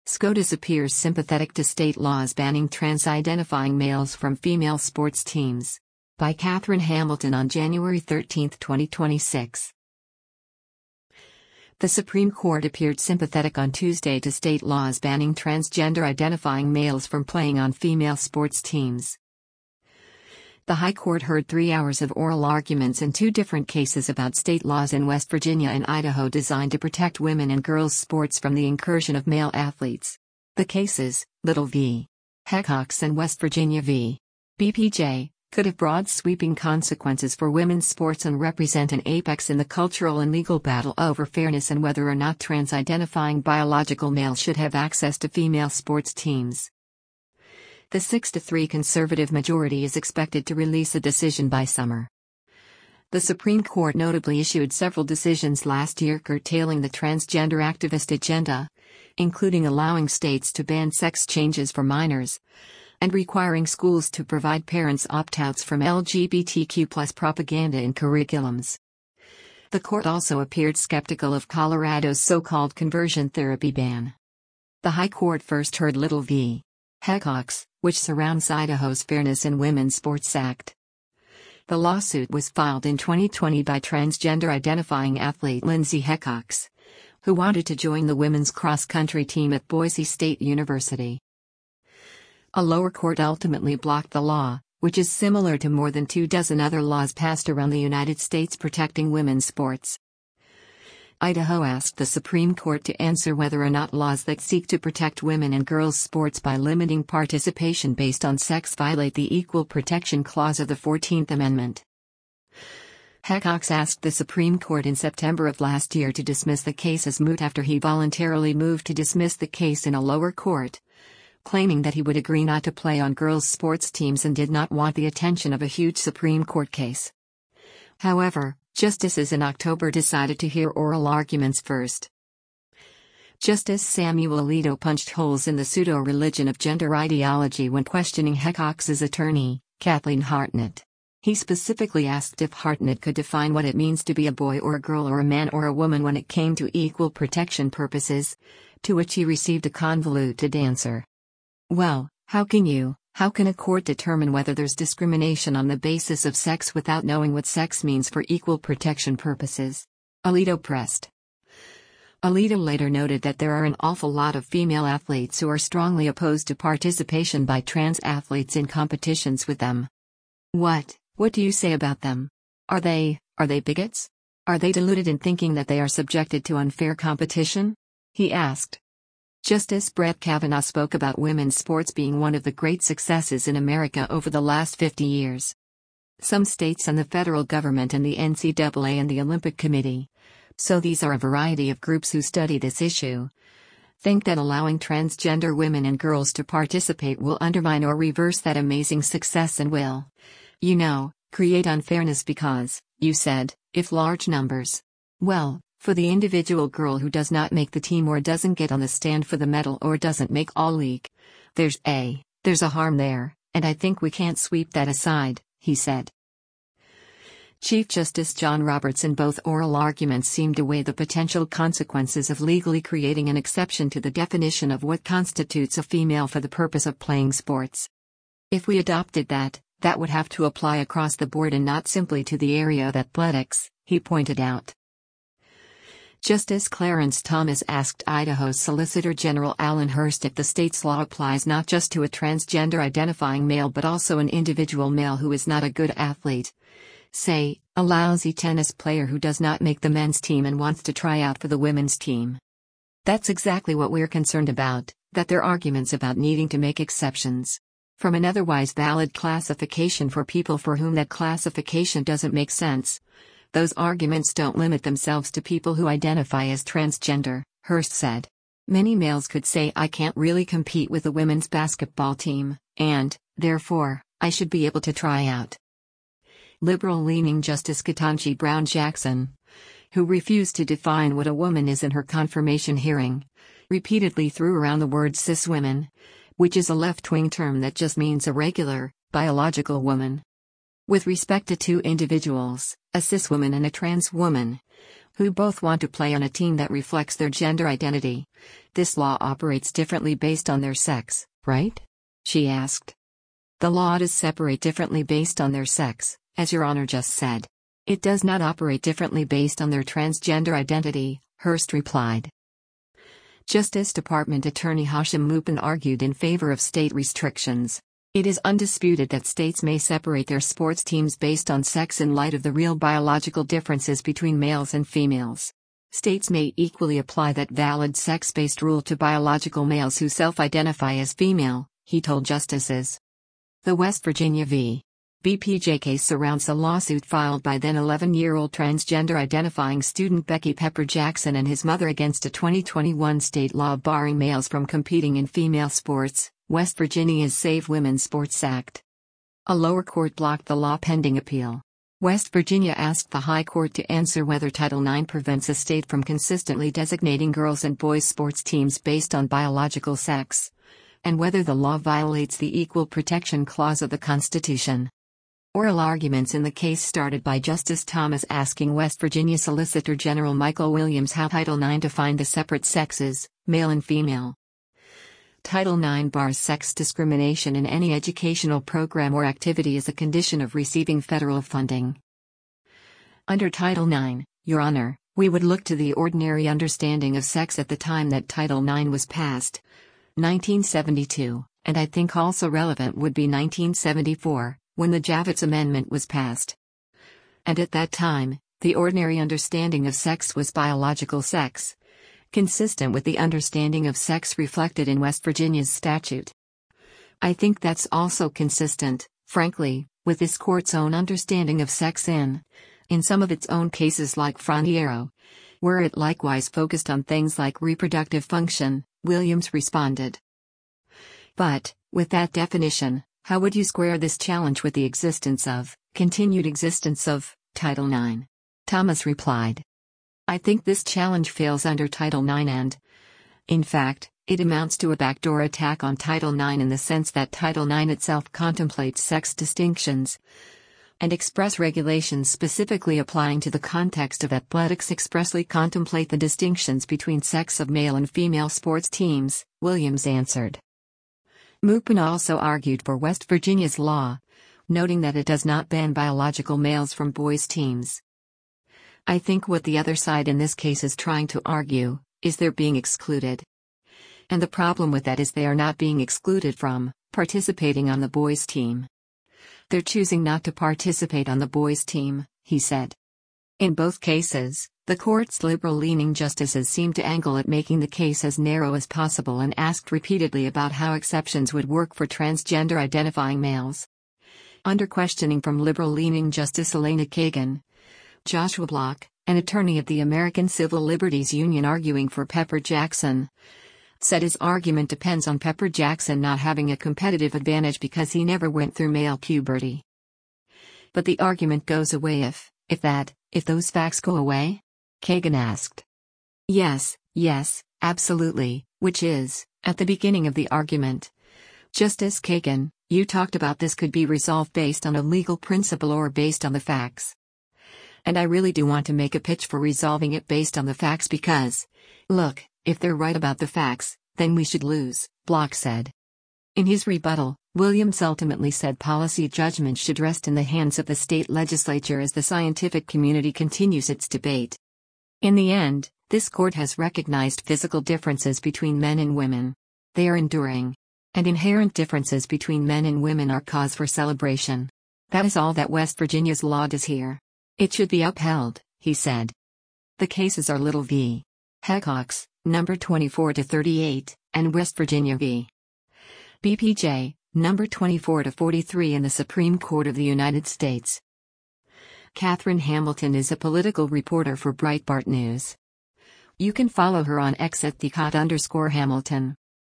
SCOTUS appears sympathetic to state laws banning trans-identifying males from female sports teams. By Catherine Hamilton on January 13, 2026. The Supreme Court appeared sympathetic on Tuesday to state laws banning transgender-identifying males from playing on female sports teams. The High Court heard 3 hours of oral arguments in 2 different cases about state laws in West Virginia and Idaho designed to protect women and girls' sports from the incursion of male athletes. The cases, Little v. Hecox and West Virginia v. BPJ, could have broad sweeping consequences for women's sports and represent an apex in the cultural and legal battle over fairness and whether or not trans-identifying biological males should have access to female sports teams. The 6-3 conservative majority is expected to release a decision by summer. The Supreme Court notably issued several decisions last year curtailing the transgender activist agenda, including allowing states to ban sex changes for minors, and requiring schools to provide parents opt-outs from LGBTQ+ propaganda in curriculums. The court also appeared skeptical of Colorado's so-called conversion therapy ban. The High Court first heard Little v. Hecox, which surrounds Idaho's Fairness in Women's Sports Act. The lawsuit was filed in 2020 by transgender-identifying athlete Lindsay Hecox, who wanted to join the women's cross-country team at Boise State University. A lower court ultimately blocked the law, which is similar to more than 24 other laws passed around the United States protecting women's sports. Idaho asked the Supreme Court to answer whether or not laws that seek to protect women and girls' sports by limiting participation based on sex violate the Equal Protection Clause of the 14th Amendment. Hecox asked the Supreme Court in September of last year to dismiss the case as moot after he voluntarily moved to dismiss the case in a lower court, claiming that he would agree not to play on girls' sports teams and did not want the attention of a huge Supreme Court case. However, justices in October decided to hear oral arguments first. Justice Samuel Alito punched holes in the pseudo-religion of gender ideology when questioning Hecox's attorney, Kathleen Hartnett. He specifically asked if Hartnett could define what it means to be a boy or a girl or a man or a woman when it came to equal protection purposes, to which he received a convoluted answer. Well, how can a court determine whether there's discrimination on the basis of sex without knowing what sex means for equal protection purposes? Alito pressed. Alito later noted that there are an awful lot of female athletes who are strongly opposed to participation by trans athletes in competitions with them. What do you say about them? Are they bigots? Are they deluded in thinking that they are subjected to unfair competition? He asked. Justice Brett Kavanaugh spoke about women's sports being one of the great successes in America over the last 50 years. Some states and the federal government and the NCAA and the Olympic Committee, so these are a variety of groups who study this issue, think that allowing transgender women and girls to participate will undermine or reverse that amazing success and will, create unfairness because, you said, if large numbers. Well, for the individual girl who does not make the team or doesn't get on the stand for the medal or doesn't make All-League, there's a harm there, and I think we can't sweep that aside, he said. Chief Justice John Roberts in both oral arguments seemed to weigh the potential consequences of legally creating an exception to the definition of what constitutes a female for the purpose of playing sports. If we adopted that would have to apply across the board and not simply to the area of athletics, he pointed out. Justice Clarence Thomas asked Idaho's Solicitor General Alan Hurst if the state's law applies not just to a transgender-identifying male but also an individual male who is not a good athlete, say, a lousy tennis player who does not make the men's team and wants to try out for the women's team. That's exactly what we're concerned about, that there are arguments about needing to make exceptions from an otherwise valid classification for people for whom that classification doesn't make sense. Those arguments don't limit themselves to people who identify as transgender, Hurst said. Many males could say I can't really compete with the women's basketball team, and, therefore, I should be able to try out. Liberal-leaning Justice Ketanji Brown Jackson, who refused to define what a woman is in her confirmation hearing, repeatedly threw around the word cis women, which is a left-wing term that just means a regular, biological woman. With respect to two individuals, a cis woman and a trans woman, who both want to play on a team that reflects their gender identity. This law operates differently based on their sex, right? She asked. The law does separate differently based on their sex, as Your Honor just said. It does not operate differently based on their transgender identity, Hurst replied. Justice Department Attorney Hashim Mupin argued in favor of state restrictions. It is undisputed that states may separate their sports teams based on sex in light of the real biological differences between males and females. States may equally apply that valid sex-based rule to biological males who self-identify as female, he told justices. The West Virginia v. BPJ case surrounds a lawsuit filed by then 11-year-old transgender-identifying student Becky Pepper Jackson and his mother against a 2021 state law barring males from competing in female sports, West Virginia's Save Women's Sports Act. A lower court blocked the law pending appeal. West Virginia asked the High Court to answer whether Title IX prevents a state from consistently designating girls' and boys' sports teams based on biological sex, and whether the law violates the Equal Protection Clause of the Constitution. Oral arguments in the case started by Justice Thomas asking West Virginia Solicitor General Michael Williams how Title IX defined the separate sexes, male and female. Title IX bars sex discrimination in any educational program or activity as a condition of receiving federal funding. Under Title IX, Your Honor, we would look to the ordinary understanding of sex at the time that Title IX was passed, 1972, and I think also relevant would be 1974. When the Javits Amendment was passed. And at that time, the ordinary understanding of sex was biological sex, consistent with the understanding of sex reflected in West Virginia's statute. I think that's also consistent, frankly, with this court's own understanding of sex in some of its own cases like Frondiero, where it likewise focused on things like reproductive function, Williams responded. But, with that definition, how would you square this challenge with the continued existence of, Title IX? Thomas replied. I think this challenge fails under Title IX and, in fact, it amounts to a backdoor attack on Title IX in the sense that Title IX itself contemplates sex distinctions and express regulations specifically applying to the context of athletics expressly contemplate the distinctions between sex of male and female sports teams, Williams answered. Mupin also argued for West Virginia's law, noting that it does not ban biological males from boys' teams. I think what the other side in this case is trying to argue is they're being excluded. And the problem with that is they are not being excluded from participating on the boys' team. They're choosing not to participate on the boys' team, he said. In both cases, the court's liberal-leaning justices seemed to angle at making the case as narrow as possible and asked repeatedly about how exceptions would work for transgender-identifying males. Under questioning from liberal-leaning Justice Elena Kagan, Joshua Block, an attorney of the American Civil Liberties Union arguing for Pepper Jackson, said his argument depends on Pepper Jackson not having a competitive advantage because he never went through male puberty. But the argument goes away if those facts go away? Kagan asked. Yes, absolutely, which is, at the beginning of the argument. Justice Kagan, you talked about this could be resolved based on a legal principle or based on the facts. And I really do want to make a pitch for resolving it based on the facts because, look, if they're right about the facts, then we should lose, Block said. In his rebuttal, Williams ultimately said policy judgment should rest in the hands of the state legislature as the scientific community continues its debate. In the end, this court has recognized physical differences between men and women. They are enduring. And inherent differences between men and women are cause for celebration. That is all that West Virginia's law does here. It should be upheld, he said. The cases are Little v. Hecox, number 24-38, and West Virginia v. BPJ, number 24-43 in the Supreme Court of the United States. Catherine Hamilton is a political reporter for Breitbart News. You can follow her on X at @thecot_Hamilton.